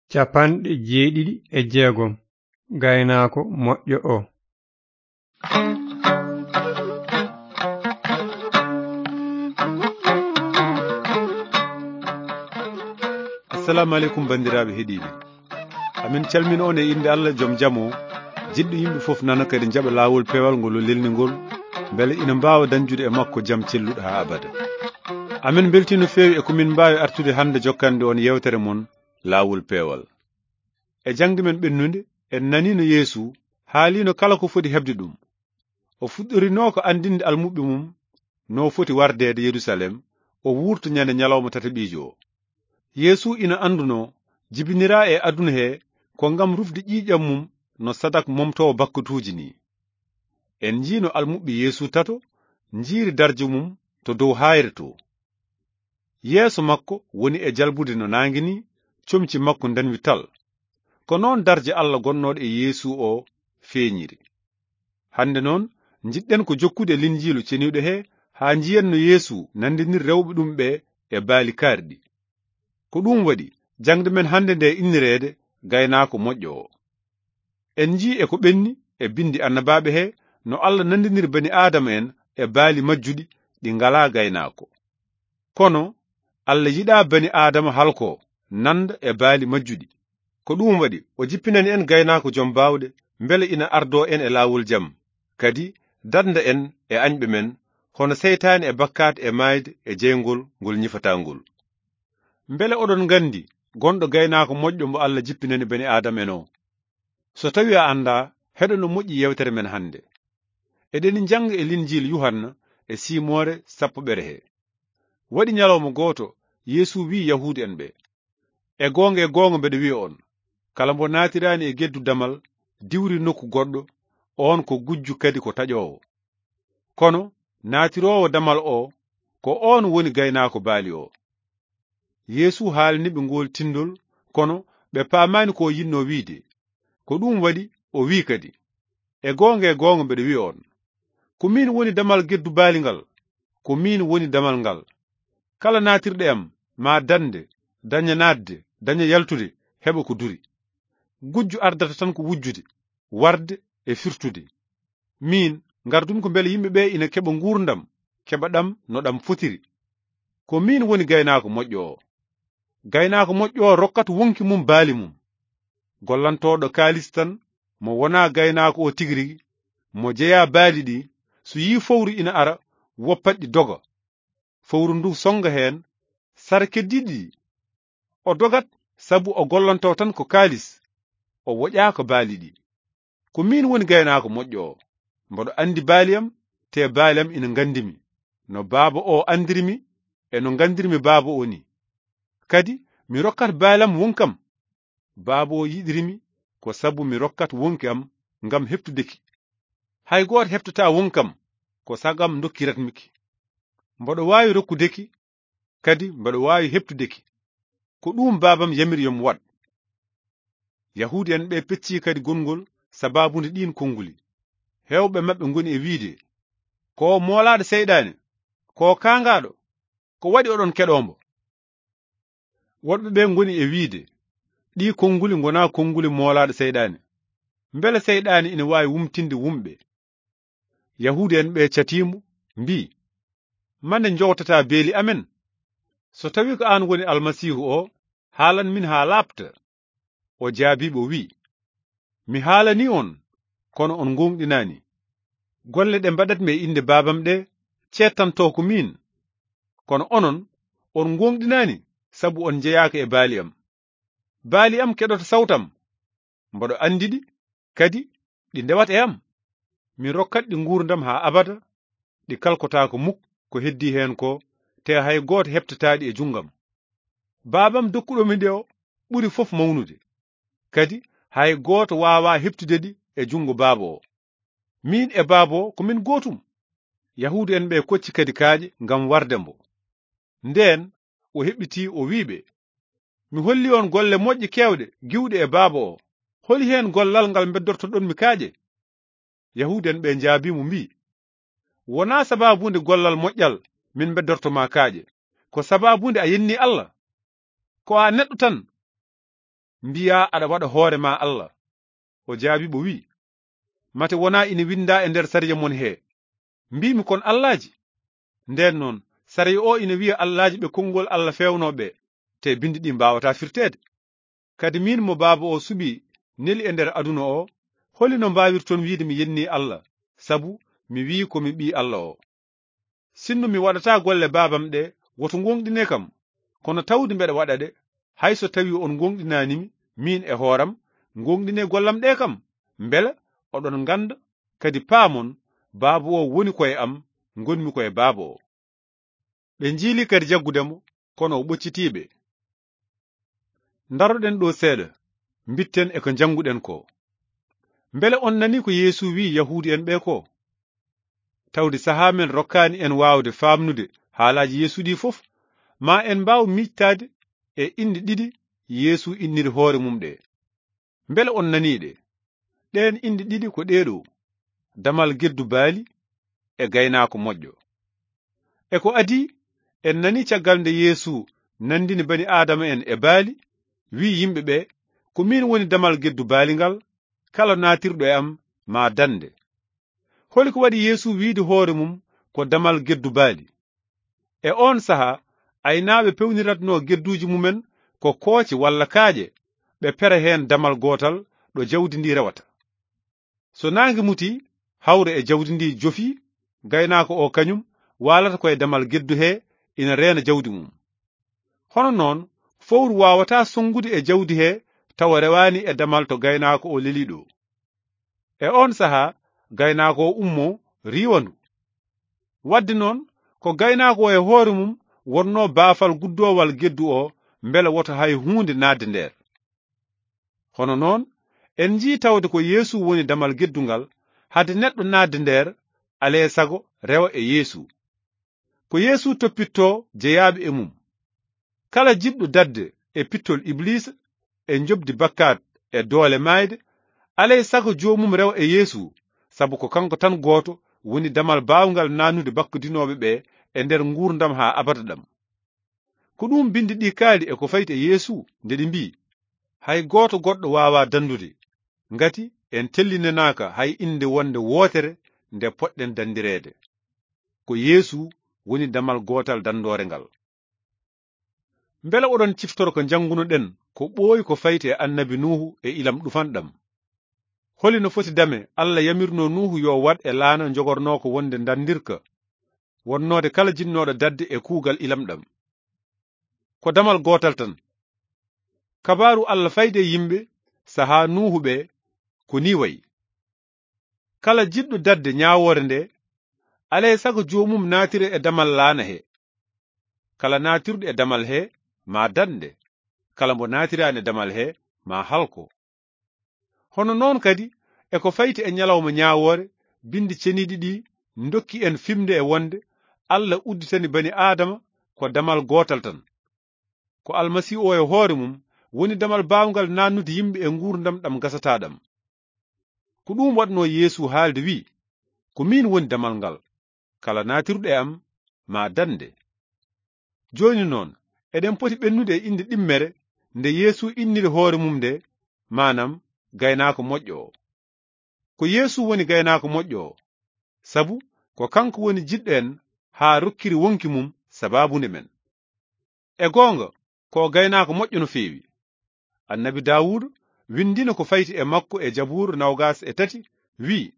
50 Gaynaako moƴƴo o. assalamu aleykum bandiraɓe heeɗiɓe, amin calmina on e inde Allah joom jamo jiɗɗo yimɓe fof nana kadi jaɓa lawol pewal ngol lelnigol beele ina mbawa dañjude e makko jaam celluɗo ha abada. amin belti no fewi e komin mbawi artude hande jokkande on yewtere mon lawol pewal. e jangde men ɓennude en nani no Yeesu haalino kala ko foti hebde ɗum. o fuɗɗorino ko andinde almuɓe mum no foti wardede Yerusalem o wurto ñande ñalawma tataɓijo o. Yeesu ina anduno jibinira e aduna he ko ngam rufde ƴiƴam mum no sadak momtowo bakkatuji ni. en jiino almuɓe Yeesu tato jiiri darje mum to dow hayre to. yeeso makko woni e jalbude no nangi ni, comci makko danwi tal. ko noon darje Allah gonnoɗo e Yeesu o feeñiri. hande noon jiɗɗen ko jokkude linjilu ceniɗo he ha jiyen no Yeesu nandinir rewɓe ɗum ɓe e baali kaarɗi. ko ɗum waɗi jangde men hande nde innirede gaynaako moƴƴo o. en jii e ko ɓenni e bindi annabaɓe he no Allah nandinir bani Adama en e baali majjuɗi ɗi ngala gaynaako. kono Allah yiɗa bani Adama halko nanda e baali majjuɗi. ko ɗum waɗi o jippinani en gaynaako joom bawɗe beele ina ardo en e laawol jaam, kadi danda en e añɓe men hono seytaane e bakkat e mayde e jeygol ngol ñifatangol. beele oɗon gandi gonɗo gaynaako moƴƴo mo Allah jippinani bani Adama en o. so tawi a anda heɗo no moƴƴi yewtere men hande. eɗeni janga e linjil Yuhanna e simore 10 he. waɗi ñalawma goto Yeesu wi Yahude en ɓe, e gonga mbeɗa wiya on, kala mbo naatirani e geddu damal diwri nokku goɗɗo, on ko gujju kadi ko taƴowo. kono naatirowo damal o ko on woni gaynaako baali o. Yeesu haalniɓe ngol tindol, kono ɓe paamani ko yinno wiide. ko ɗum waɗi o wi kadi, e gonga mbeɗa wiya on, ko min woni damal geddu baali ngal, ko min woni damal ngal. kala naatirɗo am ma dande, daña nadde, daña yaltude, heɓa ko duri. gujju ardata tan ko wujjude, warde e firtude. min gardumi ko beele yimɓe ɓe ina keɓa ngurdam, keɓa ɗam no ɗam fotiri. ko min woni gaynaako moƴƴo o. gaynaako moƴƴo o rokkata wonki mum baali mum. gollantoɗo kaalis tan mo wona gaynaako o tigirigi, mo jeeya baali ɗi, so yi fowru ina ara woppat ɗi doga. fowru ndu songa hen sara keddiɗi. o dogat sabu o gollanto tan ko kaalis, o woƴaako baali ɗi. ko min woni gaynaako moƴƴo o. mboɗo andi baaliyam te baaliyam ina gandimi, no baaba o andirimi e no gandirmi baaba o ni. kadi mi rokkat baalam wonkam. baaba o yiɗirimi ko sabu mi rokkat wonki am ngam heftudeki. hay goto heftata wonkam ko sagam dokkiratmiki. mboɗo wawi rokkudeki, kadi mboɗo wawi heftudeki. ko ɗum babam yamiri yomi waɗ. Yahude en ɓe pecci kadi gongol sababude ɗin konguli. hewɓe mabɓe ngoni e wiide, ko moolaɗo seyɗane, ko kangaɗo, ko waɗi oɗon keɗombo. woɗɓe ɓe ngoni e wiide, ɗi konguli gona konguli moolaɗo seyɗane, beele seyɗane ina wawi wumtinde wumɓe. Yahude en ɓe catimo mbi, mande jowtata beeli amen. so tawi ko an woni almasihu o, haalan min ha laɓta. o jaabiɓe wi, mi haalani on, kono on gonɗinani. golle ɗe mbaɗatmi e inde babam ɗe cettanto ko min, kono onon on gonɗinani sabu on jeyaka e baali am. baali am keɗoto sawtam, mboɗo andiɗi, kadi ɗi ndewat e am. mi rokkat ɗi ngurdam ha abada, ɗi kalkotako mukk ko heddi hen ko, te hay goto heɓtataɗi e jungam. babam dokkuɗomi ɗe o ɓuri fof mawnude, kadi hay goto wawa heɓtudeɗi e jungo baaba o. min e baaba o ko min gotum. Yahude en ɓe kocci kadi kaaƴe ngam wardembo. nden o heɓɓiti o wiɓe, mi holli on golle moƴƴe kewɗe giwɗe e baaba o. holi hen gollal ngal beddortoɗon mi kaaƴe? Yahude en ɓe jaabimo mbi, wona sababunde gollal moƴƴal min beddortoma kaaƴe, ko sababunde a yenni Allah. ko a neɗɗo tan. mbiya aɗa waɗa hoore ma Allah. O jaabi bo wi, mate wona ina winda e nder sariya mon he, mbimi kon allaji. Nden noon sariya o ina wiya allaji ɓe konngol Allah fewnoɓe, te bindi ɗi mbawata firtede. Kadi min mo baaba o suɓi neli e nder aduna o, holino mbawirton wiide mi yenni Allah, sabu mi wi ko mi ɓi Allah o. Sinno mi waɗata golle babam ɗe woto gonɗine kam, kono tawdi mbeɗa waɗa ɗe, hayso tawi on gonɗinanimi min e hooram, gonɗine gollam ɗe kam, mbele oɗon ganda kadi paamon baaba o woni koye am, gonmi koye baaba o. Ɓe jiili kadi jaggudemo, kono o ɓoccitiɓe. Daroɗen ɗo seeɗa, bitten e ko janguɗen ko. Mbele on nani ko Yeesu wi Yahudi en ɓe ko? Tawde sahaa men rokkani en waawde famnude haalaji Yeesu ɗi fof, ma en mbaw miƴtade e inde ɗiɗi Yeesu inniri hoore mum ɗe. Mbele on naniɗe. Ɗen inde ɗiɗi ko ɗeɗo: damal geddu baali e gaynaako moƴƴo. E ko adi en nani caggal nde Yeesu nandini bani Adama en e baali, wi yimɓe ɓe, ko min woni damal geddu baali ngal, kala naatirɗo e am ma dande. Holi ko waɗi Yeesu wiide hoore mum ko damal geddu baali? E on saha aynaaɓe pewniratno gedduji mumen ko kooce walla kaaƴe, ɓe pere hen damal gootal ɗo jawdi ndi rewata. So naange muti hawre e jawdi ndi jofi, gaynaako o kañum waalata koye damal geddu he ina reena jawdi mum. Hono noon fowru wawata songude e jawdi he tawa rewani e damal to gaynaako o leli ɗo. E on saha gaynaako o ummo riwandu. Wadde noon ko gaynaako o e hoore mum wonno baafal guddowal geddu o, mbele woto hay hunde naatde nder. Hono noon en jii tawde ko Yeesu woni damal geddungal, hade neɗɗo naatde nder ale sago rewa e Yeesu. Ko Yeesu toppitto jeyaaɓe e mum. Kala jiɗɗo dadde e pittol Iblisa e jobdi bakkat e doole mayde, alay sago jomum rewa e Yeesu, sabu ko kanko tan gooto woni damal bawngal nanude bakkudinoɓe ɓe e nder ngurdam ha abada ɗam. Ko ɗum bindi ɗi kaali e ko fayti e Yeesu nde ɗi mbi, hay gooto goɗɗo wawa dandude, ngati en tellinanaka hay inde wonde wootere nde poɗɗen dandirede. Ko Yeesu woni damal gootal dandore ngal. Mbele oɗon ciftoro ko jangunoɗen ko ɓooyi ko fayti e annabi Nuhu e ilam ɗufanɗam. Holi no foti dame Allah yamirno Nuhu yo waɗ e laana jogorno ko wonde dandirka, wonnode kala jinnoɗo dadde e kuugal ilam ɗam. Ko damal gootal tan. Kabaru Allah fayde yimɓe saha Nuhu ɓe ko ni wayi. Kala jiɗɗo dadde ñaawore nde, alay sago jomum naatire e damal laana he. Kala naatirɗo e damal he ma dande, kala mbo naatirani e damal he ma halko. Hono noon kadi e ko fayti e nyalawma ñaawore, bindi ceniɗi ɗi dokki en fimde e wonde Allah udditani bani Adama ko damal gootal tan. Ko Almasihu o e hoore mum woni damal bawngal nannude yimɓe e ngurdam ɗam gasataɗam. Ko ɗum waɗno Yeesu haalde wi, ko min woni damal ngal, kala naatirɗo e am ma dande. Joni noon eɗen poti ɓennude e inde ɗimmere nde Yeesu inniri hoore mum nde, manam gaynaako moƴƴo o. Ko Yeesu woni gaynaako moƴƴo o, sabu ko kanko woni jiɗɗo en ha rokkiri wonki mum sababunde men. E goonga ko gaynaako moƴƴo no feewi. Annabi Dawuda windino ko fayti e makko e Jaburu 23 wi,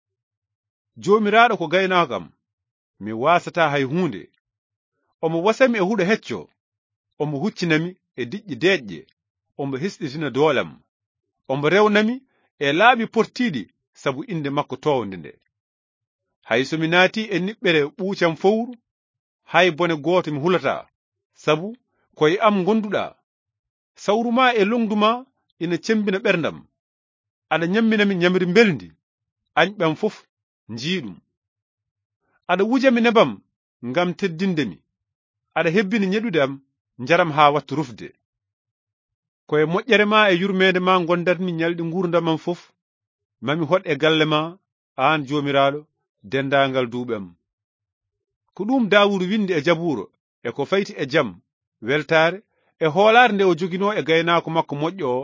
Jomiraɗo ko gaynaako am, mi wasata hay hunde. Omo wasami e huɗo hecco, omo huccinami e diƴƴi deeƴƴe, omo hesɗitina doolam, omo rewnami e laaɓi portiɗi sabu inde makko towde nde. Hay so mi naati e niɓɓere ɓuucam fowru, hay bone gooto mi hulata, sabu koye am gonduɗa. Sawruma e longduma ina cembina ɓerdam, aɗa nyamminami nyamri belndi, añɓam fof njiiɗum. Aɗa wujami nebam ngam teddindemi, aɗa hebbini ñeɗude am njaram ha wattu rufde. Koye moƴƴere ma e yurmede ma gondatmi ñalɗi ngurdamam fof, mami hot e galle ma, an Jomiraɗo dendagal duuɓi am. Ko ɗum Dawuda windi e Jaburo e ko fayti e jam, weltare e hoolare nde o jogino e gaynaako makko moƴƴo o,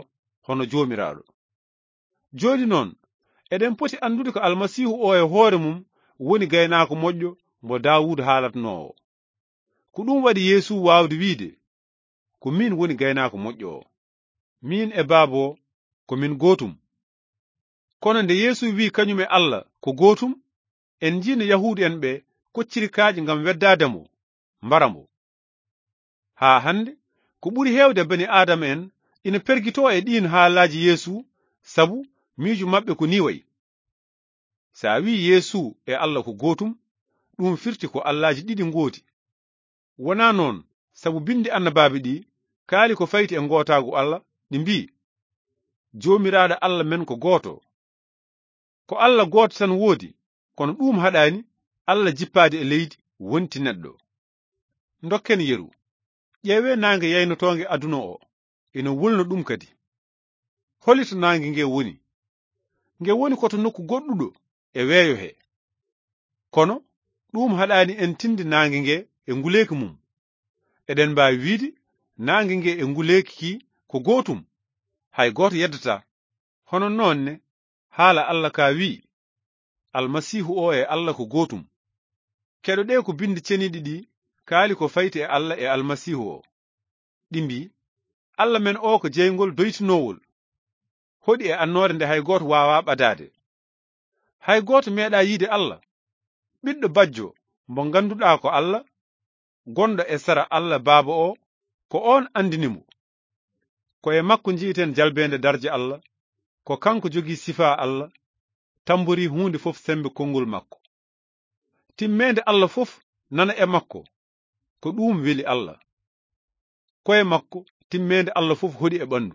hono jomiraɗo. Joni noon eɗen poti andude ko almasihu o e hoore mum woni gaynako moƴƴo mo Dawuda haalatnowo. Ko ɗum waɗi Yeesu wawde wiide ko min woni gaynako moƴƴo o, min e Baaba ko min gotum. Kono nde Yeesu wi kañum e Allah ko gotum, en jiino Yahuudi en ɓe kocciri kaaƴe ngam weddademo mbaramo. Haa hande ko ɓuri heewde bani Adama en ina pergito e ɗin haalaji Yeesu, sabu miiju maɓɓe ko ni wayi. Sa wi Yeesu e Allah ko gotum, ɗum firti ko allaji ɗiɗi gooti. Wona noon, sabu bindi annabaɓe ɗi kaali ko fayti e gootagu Allah, ɗi mbi: Jomiraɗo Allah men ko gooto. Ko Allah gooto tan woodi, kono ɗum haɗani Allah jippaade e leydi wonti neɗɗo. Dokken yeru, ƴeewe nange yaynotonge aduna o, ina wulno ɗum kadi. Holito nange nge woni? Nge woni koto nokku goɗɗuɗo e weeyo he. Kono ɗum haɗani en tinde nange nge e nguleki mum. Eɗen mbawi wiide nange nge e nguleki ki ko gotum, hay goto yeddata. Hono noonne haala Allah ka wi almasihu o e Allah ko gotum. Keɗo ɗe ko bindi ceniɗi ɗi kaali ko fayti e Allah e almasihu o. Ɗi mbi: Allah men o ko jeygol doytinowol, hoɗi e annore nde hay goto wawa ɓadade. Hay goto meeɗa yiide Allah. Ɓiɗɗo bajjo mo ganduɗa ko Allah, gonɗo e sara Allah Baaba o, ko on andinimo. Ko e makko jiiten jalbende darje Allah, ko kanko jogi sifa Allah, tambori hunde fof sembe konngol makko. Timmende Allah fof nana e makko, ko ɗum weli Allah. Koye makko timmende Allah fof hoɗi e ɓandu.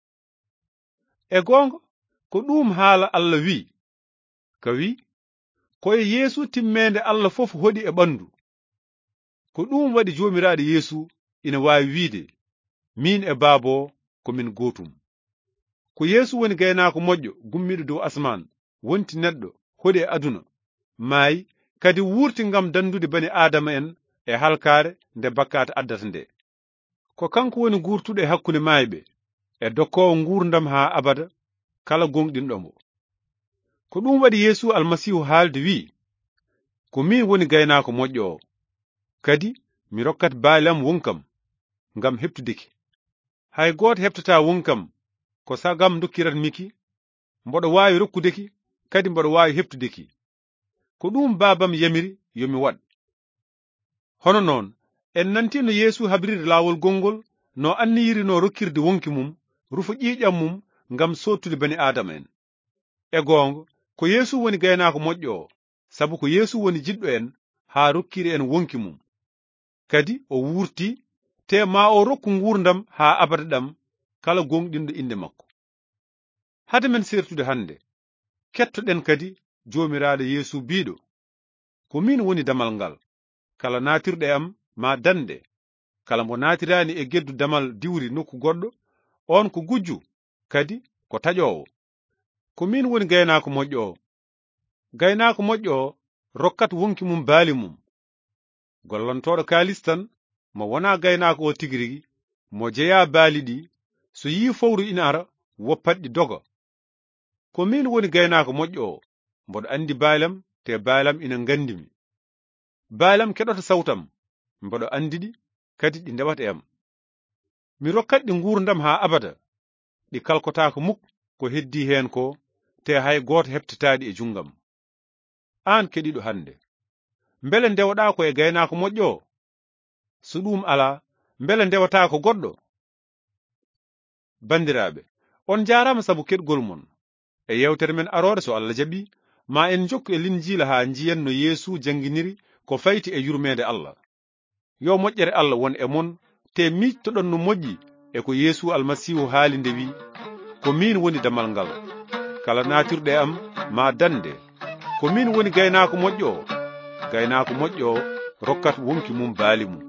E gonga ko ɗum haala Allah wi, ka wi koye Yeesu timmende Allah fof hoɗi e ɓandu. Ko ɗum waɗi jomiraɗo Yeesu ina wawi wiide min e Baaba ko min gotum. Ko Yeesu woni gaynako moƴƴo gummiɗo dow asman, wonti neɗɗo, hoɗi e aduna, maayi, kadi wurti ngam dandude bani Adama en e halkare nde bakkata addata nde. Ko kanko woni gurtuɗo e hakkunde maayɓe e dokkowo ngurdam ha abada kala gonɗinɗomo. Ko ɗum waɗi Yeesu almasihu haalde wi: ko min woni gaynako moƴƴo o, kadi mi rokkat baalam wonkam ngam heɓtudeki. Hay goto heɓtata wonkam ko sagam dokkirat miki, mboɗo wawi rokkudeki, kadi mboɗo wawi heɓtudeki. Ko ɗum Baabam yamiri yomi waɗ. Hono noon en nanti no Yeesu habrirde laawol gongol no anniyiri no rokkirde wonki mum, rufu ƴiiƴam mum ngam sottude bani Adama en. E gonga ko Yeesu woni gaynako moƴƴo o, sabu ko Yeesu woni jiɗɗo en ha rokkiri en wonki mum. Kadi o wurti te ma o rokku ngurdam ha abada ɗam kala gonɗinɗo inde makko. Hade men sertude hande, kettoɗen kadi jomiraɗo Yeesu biɗo: ko min woni damal ngal, kala natirɗe am ma dande, kala mo natirani e geddu damal diwri nokku goɗɗo, on ko gujju, kadi ko taƴowo. Ko min woni gaynako moƴƴo o. Gaynako moƴƴo o rokkat wonki mum baali mum. Gollantoɗo kaalis tan mo wona gaynako o tigirigi, mo jeya baali ɗi, so yi fowru ina ara woppat ɗi doga. Ko min woni gaynako moƴƴo o, mboɗo andi baalam te baalam ina gandimi. Baalam keɗoto sawtam, mboɗo andiɗi, kadi ɗi ndewata em. Mi rokkat ɗi ngurdam ha abada, ɗi kalkotako mukk ko heddi hen ko, te hay goto heɓtataɗi e jungam. An keɗiɗo hande, mbele ndewoɗa ko e gaynako moƴƴo o? So ɗum ala, mbele ndewata ko goɗɗo? Bandiraɓe, on jarama sabu keɗgol mon. E yewtere men arore, so Allah jaɓi, ma en jokku e Linjila ha jiyen no Yeesu janginiri ko fayti e yurmede Allah. Yo moƴƴere Allah won e mon, te miitoɗon no moƴƴi e ko Yeesu almasihu haali nde wi: ko min woni damal ngal, kala natirɗe am ma dande, ko min woni gaynako moƴƴo o. Gaynako moƴƴo o rokkat wonki mum baali mum.